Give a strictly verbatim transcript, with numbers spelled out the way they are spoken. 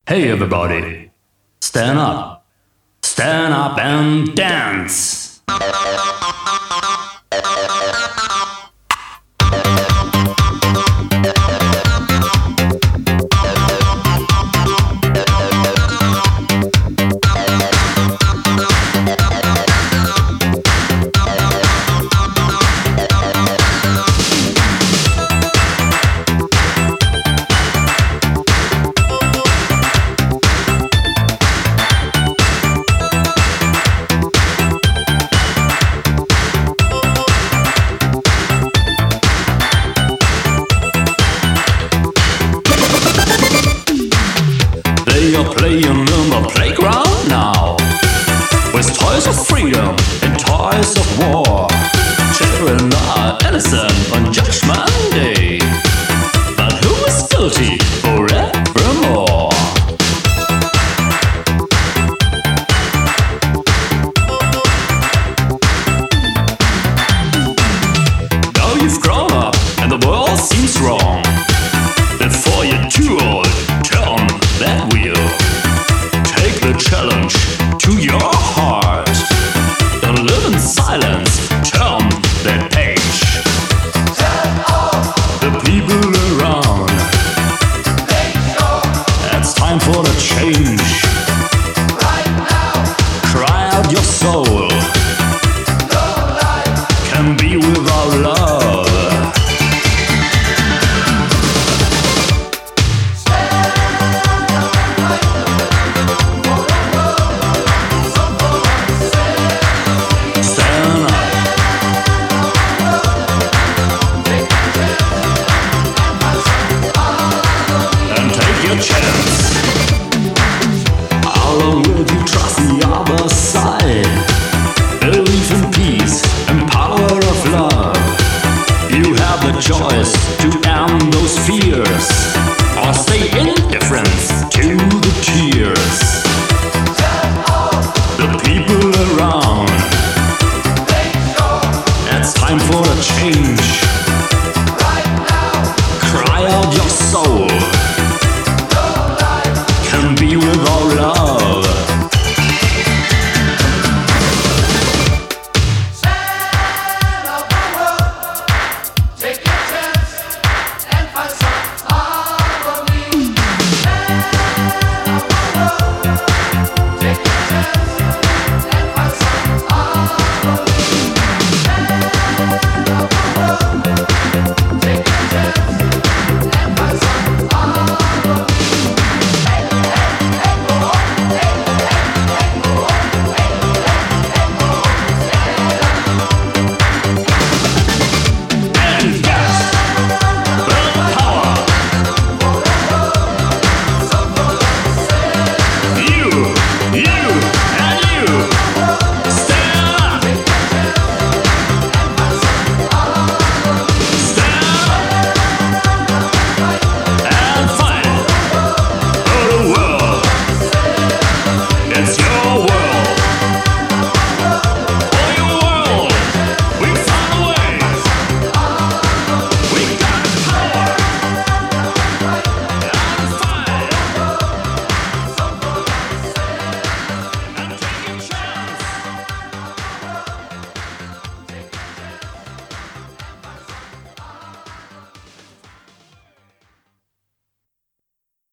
Hey everybody, stand up, stand up and dance. They are playing in the playground now, with toys of freedom and toys of war. Children are innocent on Judgment Day, but who is guilty forevermore? Now you've grown up and the world seems wrong. Before you're too old, turn that wheel. Take the challenge to your heart. Don't live in silence, turn that page. The people around, it's time for the change.